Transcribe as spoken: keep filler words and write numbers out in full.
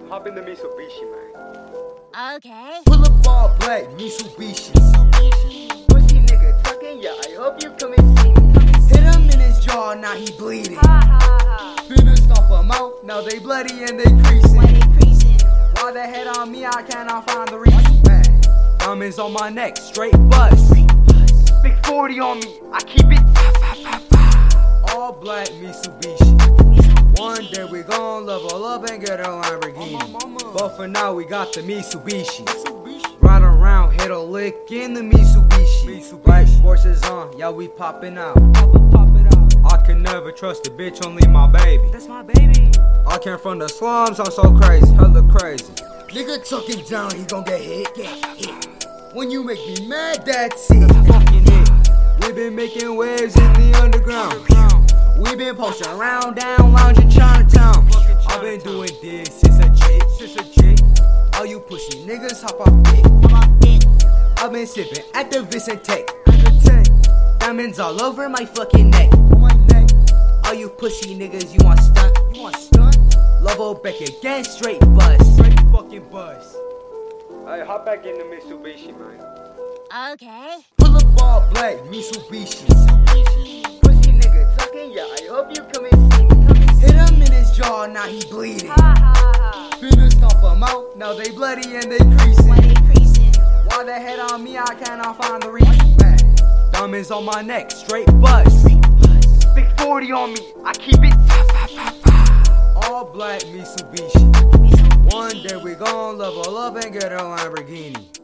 Hop in the Mitsubishi, man. Okay. Pull up all black Mitsubishi. Pussy nigga talking, yeah, I hope you come and see me. Hit him in his jaw, now he bleeding. Finna stomp him out, now they bloody and they creasing. Why they creasing? Why they head on me, I cannot find the reason. Man, diamonds on my neck, straight bust. Big forty on me, I keep it. All black Mitsubishi. One day we gon' level up and get a Lamborghini. But for now we got the Mitsubishi. Ride around, hit a lick in the Mitsubishi. Black forces on, yeah we poppin' out. I can never trust a bitch, only my baby. That's my baby. I came from the slums, I'm so crazy, hella crazy. Nigga talking down, he gon' get hit, get hit. When you make me mad, that's it. Fucking it. We been making waves in the underground. We been posting around, down, lounging Chinatown. I've been doing this since a jit, since a jit. All you pussy niggas hop off dick. I've been sipping Actavis and Tech. Diamonds all over my fucking neck. All you pussy niggas, you want stunt? You want stunt? Lovo back again, straight bust. Straight fucking bust. Hey, hop back in the Mitsubishi, man. Okay. Pull up all black Mitsubishi. Pussy nigga talking, yeah, I hope you come and see me. Hit him in his jaw, now he bleeding. Finna stomp him out, now they bloody and they creasing. Why they creasing? Why they head on me, I cannot find the reason. Man, diamonds on my neck, straight bust. Big forty on me, I keep it. All black Mitsubishi. One day we gon' level up and get a Lamborghini.